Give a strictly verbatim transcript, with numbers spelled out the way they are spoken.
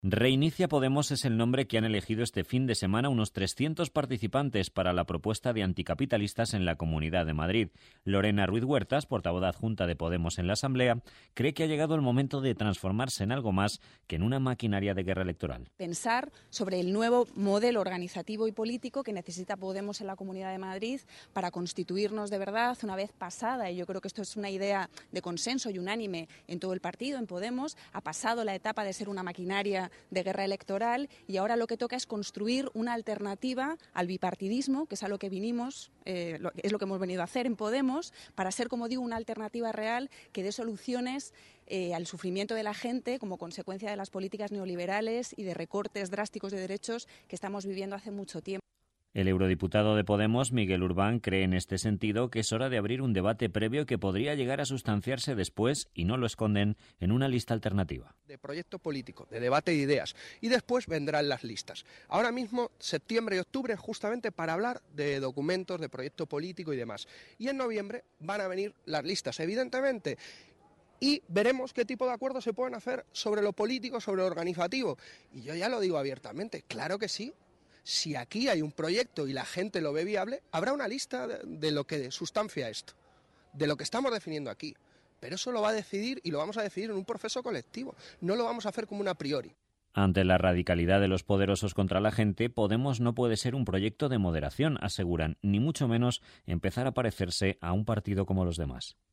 Reinicia Podemos es el nombre que han elegido este fin de semana unos trescientos participantes para la propuesta de anticapitalistas en la Comunidad de Madrid. Lorena Ruiz Huertas, portavoz adjunta de Podemos en la Asamblea, cree que ha llegado el momento de transformarse en algo más que en una maquinaria de guerra electoral. Pensar sobre el nuevo modelo organizativo y político que necesita Podemos en la Comunidad de Madrid para constituirnos de verdad una vez pasada, y yo creo que esto es una idea de consenso y unánime en todo el partido, en Podemos, ha pasado la etapa de ser una maquinaria de guerra electoral y ahora lo que toca es construir una alternativa al bipartidismo, que es a lo que vinimos, eh, lo, es lo que hemos venido a hacer en Podemos, para ser, como digo, una alternativa real que dé soluciones eh, al sufrimiento de la gente como consecuencia de las políticas neoliberales y de recortes drásticos de derechos que estamos viviendo hace mucho tiempo. El eurodiputado de Podemos, Miguel Urbán, cree en este sentido que es hora de abrir un debate previo que podría llegar a sustanciarse después, y no lo esconden, en una lista alternativa. De proyecto político, de debate de ideas, y después vendrán las listas. Ahora mismo, septiembre y octubre, justamente para hablar de documentos, de proyecto político y demás. Y en noviembre van a venir las listas, evidentemente. Y veremos qué tipo de acuerdos se pueden hacer sobre lo político, sobre lo organizativo. Y yo ya lo digo abiertamente, claro que sí. Si aquí hay un proyecto y la gente lo ve viable, habrá una lista de, de lo que sustancia esto, de lo que estamos definiendo aquí. Pero eso lo va a decidir y lo vamos a decidir en un proceso colectivo, no lo vamos a hacer como un a priori. Ante la radicalidad de los poderosos contra la gente, Podemos no puede ser un proyecto de moderación, aseguran, ni mucho menos empezar a parecerse a un partido como los demás.